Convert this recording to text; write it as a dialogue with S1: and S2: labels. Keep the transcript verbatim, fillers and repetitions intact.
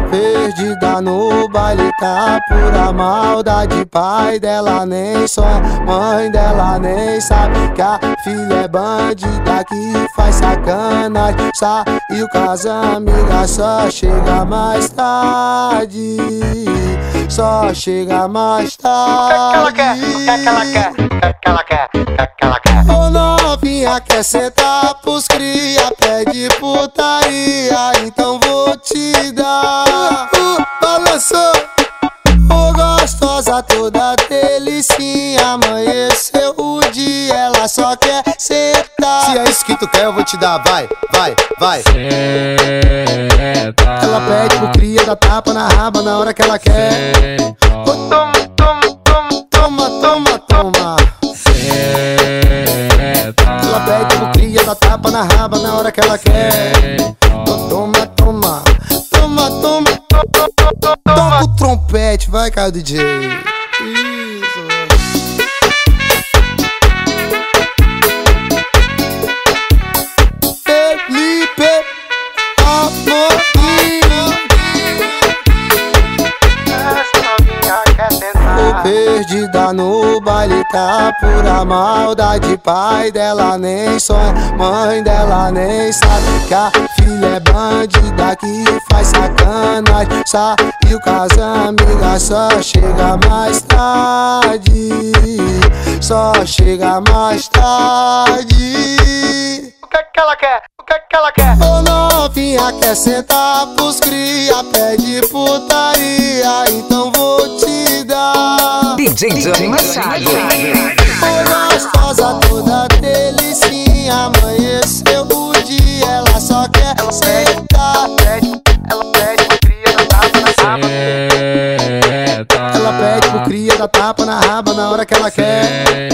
S1: Perdida no baile, tá pura maldade. Pai dela nem sonha, mãe dela nem sabe que a filha é bandida que faz sacanagem. Saiu com as amigas, só chega mais tarde. Só chega mais tarde.
S2: O que é que ela quer? O que é que ela quer? O que é que ela quer? O que é que ela quer?
S1: Ô novinha, quer sentar pros cria, pede putaria, então vou te dar. uh, Balançou, ô gostosa toda delicinha. Amanheceu o dia, ela só quer sentar.
S3: Se é isso que tu quer, eu vou te dar, vai, vai, vai.
S1: Ela pede pro cria, dá tapa na raba na hora que ela quer. Ô, toma, toma, toma, toma, toma, toma. Ela pede pro cria, dá tapa na raba na hora que ela quer. Ô, toma, toma, toma, toma. Toca o trompete, vai, Caio D J. Isso. Felipe Amorim.
S2: Essa novinha quer sentar.
S1: Tô perdida no baile, tá pura maldade. Pai dela nem sonha, mãe dela nem sabe que a filha é bandida que faz sacanagem. Saiu com as amigas, só chega mais tarde. Só chega mais tarde.
S2: O que é que ela quer? O que é que ela quer?
S1: Ô novinha, quer sentar pros cria, pede putaria, então vou te dar.
S4: D J Johnny Machado.
S1: Ô gostosa toda delicinha, amanheceu o dia, ela só quer sentar.
S2: Ela pede pro cria, dá tapa na raba.
S1: Ela pede pro cria, dá tapa na raba na hora que ela quer.